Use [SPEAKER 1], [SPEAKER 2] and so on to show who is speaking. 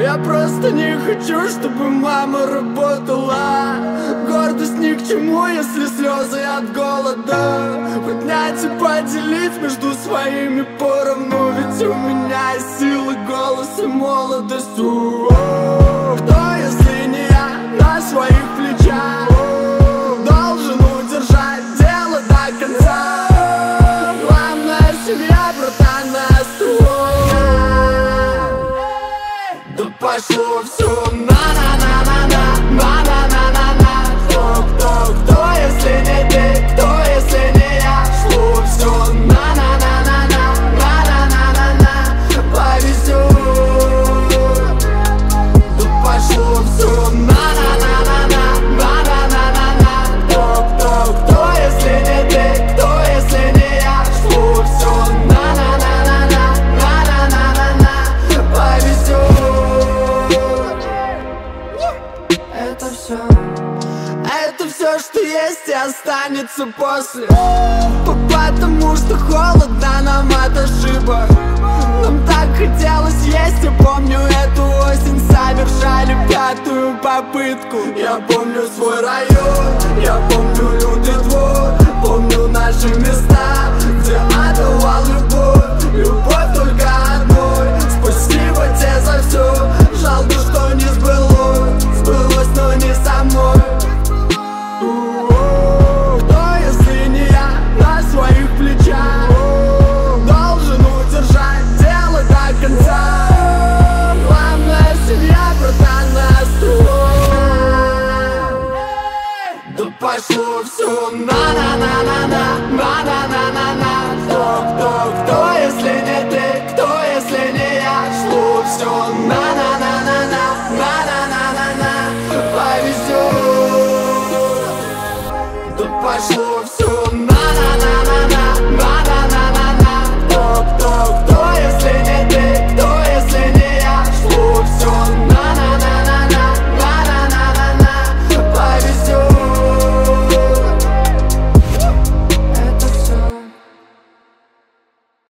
[SPEAKER 1] Я просто не хочу, чтобы мама работала. Гордость ни к чему, если слезы от голода. Поднять и поделить между своими поровну. Ведь у меня есть силы, голос и молодость. Кто, если не я, на своих плечах должен удержать дело до конца? Главная семья, братан, нас двое. Да пошло все на-на-на-на-на, на-на-на-на-на. Кто, если не ты, кто, если не я? Шло все на-на-на-на-на, на-на-на-на-на. Повезет. Да пошло все на-на-на-на-на, на-на-на-на-на. Кто, если не ты, кто, если не я? Шло все на-на-на-на-на, на-на-на-на-на. Повезет. Это все, что есть и останется после. Потому что холодно нам от ошибок. Нам так хотелось есть, я помню эту осень. Совершали 5-ю попытку. Я помню свой район.